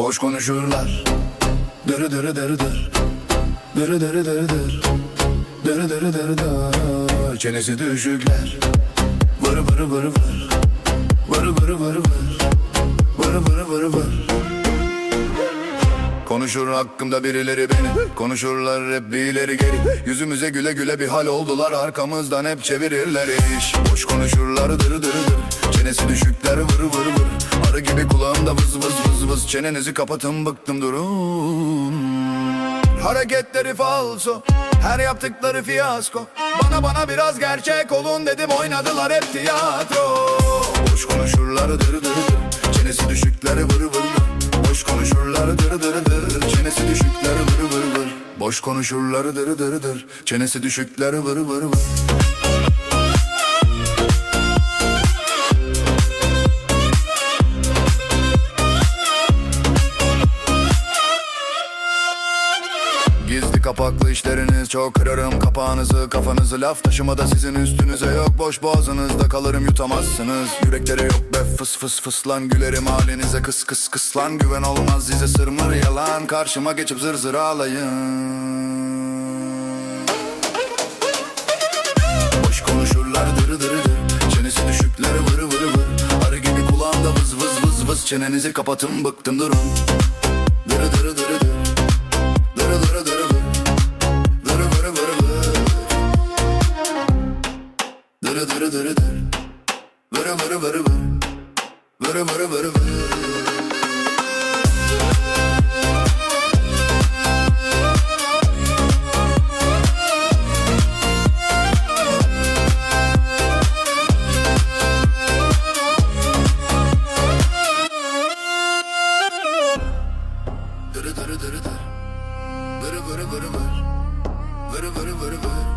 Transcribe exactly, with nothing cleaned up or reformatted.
Boş konuşurlar. Dırı dırı dırı dır. Dırı dırı dırı dır. Dırı dırı dırı dır. Çenesi düşükler. Vırı vırı vırı vır. Vırı vırı vırı vır. Vırı vırı vırı vır. Konuşur hakkımda birileri beni, konuşurlar hep bir ileri geri. Yüzümüze güle güle bir hal oldular, arkamızdan hep çevirirler iş. Boş konuşurlar dırı dırı dır. Çenesi düşükler vırı vırı vır. Arı gibi kulağımda vız vız vız vız. Çenenizi kapatın bıktım durun. Hareketleri falso, her yaptıkları fiyasko. Bana bana biraz gerçek olun dedim, oynadılar hep tiyatro. Boş konuşurlar dırı dırı dır. Çenesi düşükler vırı vırı vır. Boş konuşurlar dırı dırı dır. Çenesi düşükler vırı vırı vır. Boş konuşurlar dırı dırı dır. Çenesi düşükler vırı vırı vır. Gizli kapaklı işleriniz çok, kırarım kapağınızı, kafanızı. Laf taşımada sizin üstünüze yok, boş boğazınızda kalırım, yutamazsınız. Yürekleri yok be fıs fıs fıs lan, gülerim halinize kıs kıs kıs lan. Güven olmaz size sırmır yalan, karşıma geçip zır zır ağlayın. Boş konuşurlar dırı dırı dır. Çenesi düşükler vırı vırı vır. Arı gibi kulağımda vız vız vız vız. Çenenizi kapatın bıktım durun. Dırı dırı dırı dır. Dırı dırı dırı vır. Dırı vırı vırı vır. Dırı dırı dırı dır. Vırı vırı vırı vır. Vırı vırı vırı vır. Dırı dırı dırı dır. Vırı vırı vırı vır. Vırı vırı vırı vır.